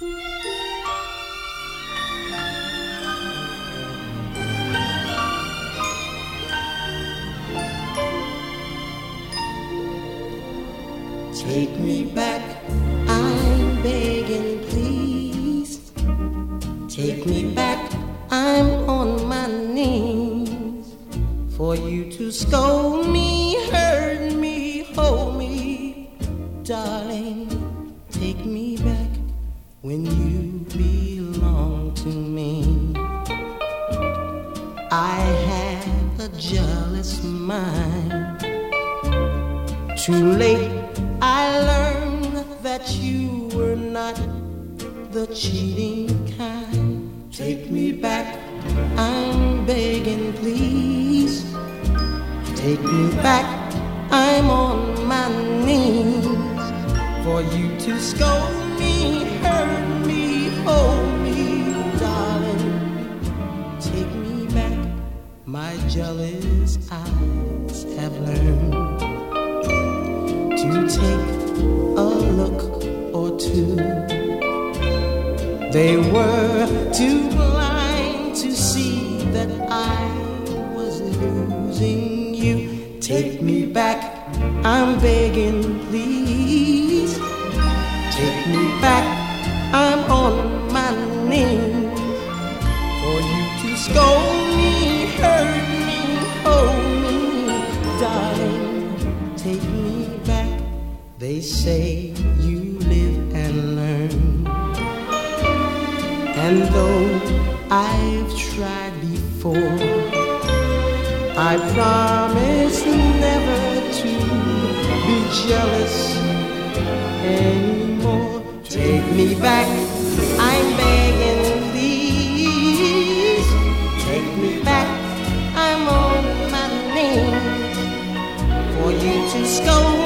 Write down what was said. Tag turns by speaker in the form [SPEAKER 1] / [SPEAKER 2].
[SPEAKER 1] Take me back, I'm begging, please. Take me back, I'm on my knees. For you to scold me, hurt me, hold me. Darling, take me back when you belong to me. I have a jealous mind. Too late I learned that you were not the cheating kind. Take me back, I'm begging, please. Take me back, I'm on my knees. For you to scold me, hurt me, hold me, darling. Take me back, my jealous eyes have learned to take a look or two. They were too blind to see that I was losing you. Take me back, I'm begging, please. Take me back, I'm on my knees. For you to scold me, hurt me, hold me, darling, take me back. They say you live and learn. And though I've tried before, I promise never to be jealous anymore. Take me back, I'm begging, please. Take me back, I'm on my knees. For you to scold